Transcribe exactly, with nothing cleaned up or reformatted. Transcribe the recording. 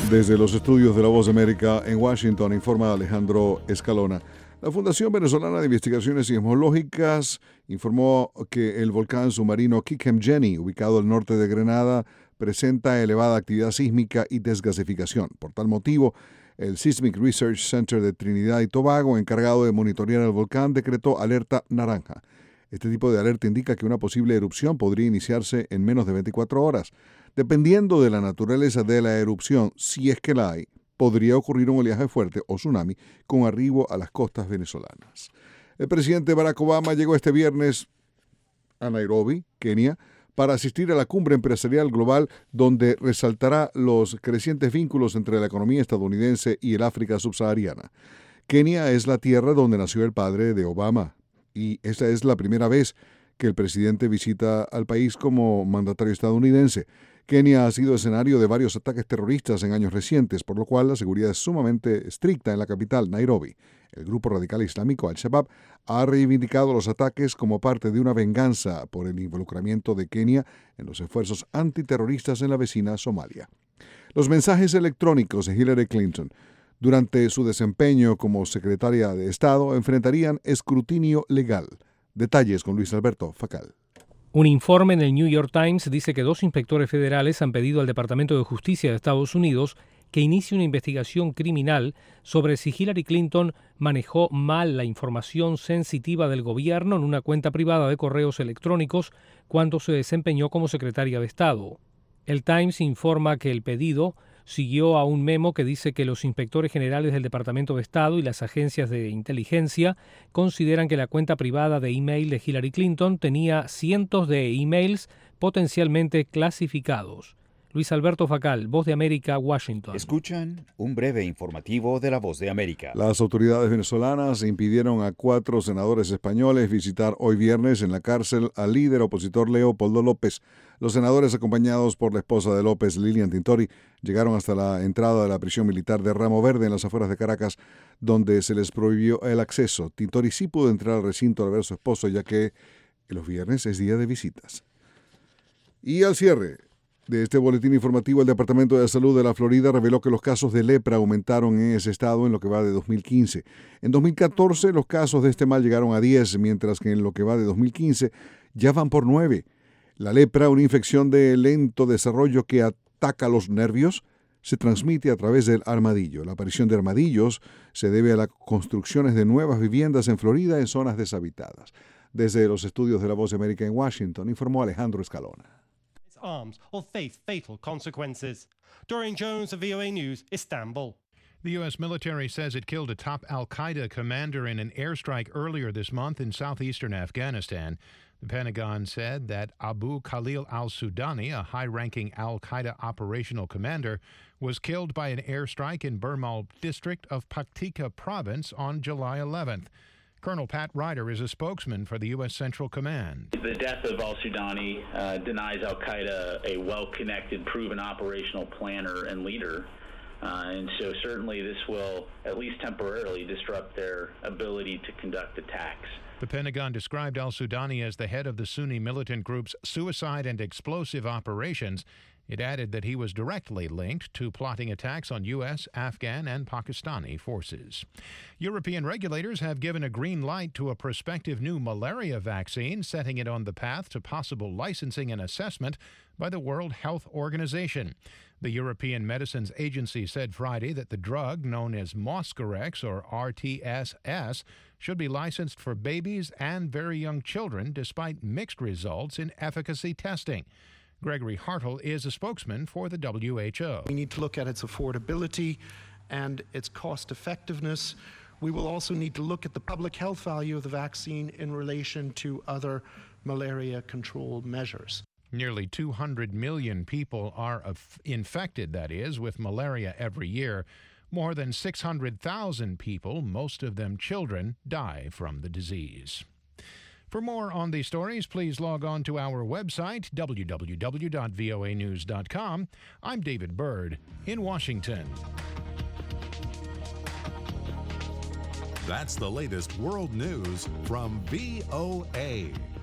Desde los estudios de La Voz de América en Washington, informa Alejandro Escalona. La Fundación Venezolana de Investigaciones Sismológicas informó que el volcán submarino Quiquemgeni, ubicado al norte de Grenada, presenta elevada actividad sísmica y desgasificación. Por tal motivo, el Seismic Research Center de Trinidad y Tobago, encargado de monitorear el volcán, decretó alerta naranja. Este tipo de alerta indica que una posible erupción podría iniciarse en menos de veinticuatro horas. Dependiendo de la naturaleza de la erupción, si es que la hay, podría ocurrir un oleaje fuerte o tsunami con arribo a las costas venezolanas. El presidente Barack Obama llegó este viernes a Nairobi, Kenia, para asistir a la cumbre empresarial global donde resaltará los crecientes vínculos entre la economía estadounidense y el África subsahariana. Kenia es la tierra donde nació el padre de Obama y esta es la primera vez que el presidente visita al país como mandatario estadounidense. Kenia ha sido escenario de varios ataques terroristas en años recientes, por lo cual la seguridad es sumamente estricta en la capital, Nairobi. El grupo radical islámico Al-Shabaab ha reivindicado los ataques como parte de una venganza por el involucramiento de Kenia en los esfuerzos antiterroristas en la vecina Somalia. Los mensajes electrónicos de Hillary Clinton durante su desempeño como secretaria de Estado enfrentarían escrutinio legal. Detalles con Luis Alberto Facal. Un informe en el New York Times dice que dos inspectores federales han pedido al Departamento de Justicia de Estados Unidos que inicie una investigación criminal sobre si Hillary Clinton manejó mal la información sensitiva del gobierno en una cuenta privada de correos electrónicos cuando se desempeñó como secretaria de Estado. El Times informa que el pedido siguió a un memo que dice que los inspectores generales del Departamento de Estado y las agencias de inteligencia consideran que la cuenta privada de email de Hillary Clinton tenía cientos de emails potencialmente clasificados. Luis Alberto Facal, Voz de América, Washington. Escuchan un breve informativo de la Voz de América. Las autoridades venezolanas impidieron a cuatro senadores españoles visitar hoy viernes en la cárcel al líder opositor Leopoldo López. Los senadores, acompañados por la esposa de López, Lilian Tintori, llegaron hasta la entrada de la prisión militar de Ramo Verde en las afueras de Caracas, donde se les prohibió el acceso. Tintori sí pudo entrar al recinto al ver a su esposo, ya que los viernes es día de visitas. Y al cierre de este boletín informativo, el Departamento de Salud de la Florida reveló que los casos de lepra aumentaron en ese estado en lo que va de dos mil quince. En dos mil catorce los casos de este mal llegaron a diez, mientras que en lo que va de dos mil quince ya van por nueve. La lepra, una infección de lento desarrollo que ataca los nervios, se transmite a través del armadillo. La aparición de armadillos se debe a las construcciones de nuevas viviendas en Florida en zonas deshabitadas. Desde los estudios de La Voz de América en Washington, informó Alejandro Escalona. Arms or face fatal consequences. Dorian Jones of V O A News, Istanbul. The U S military says it killed a top al-Qaeda commander in an airstrike earlier this month in southeastern Afghanistan. The Pentagon said that Abu Khalil al-Sudani, a high-ranking al-Qaeda operational commander, was killed by an airstrike in Burmal district of Paktika province on July eleventh. Colonel Pat Ryder is a spokesman for the U S Central Command. The death of al-Sudani uh, denies al-Qaeda a well-connected, proven operational planner and leader. Uh, and so certainly this will, at least temporarily, disrupt their ability to conduct attacks. The Pentagon described al-Sudani as the head of the Sunni militant group's suicide and explosive operations. It added that he was directly linked to plotting attacks on U S, Afghan, and Pakistani forces. European regulators have given a green light to a prospective new malaria vaccine, setting it on the path to possible licensing and assessment by the World Health Organization. The European Medicines Agency said Friday that the drug, known as Moscarex or R T S S, should be licensed for babies and very young children despite mixed results in efficacy testing. Gregory Hartle is a spokesman for the W H O. We need to look at its affordability and its cost effectiveness. We will also need to look at the public health value of the vaccine in relation to other malaria control measures. Nearly two hundred million people are infected, that is, with malaria every year. More than six hundred thousand people, most of them children, die from the disease. For more on these stories, please log on to our website, w w w dot v o a news dot com. I'm David Byrd in Washington. That's the latest world news from V O A.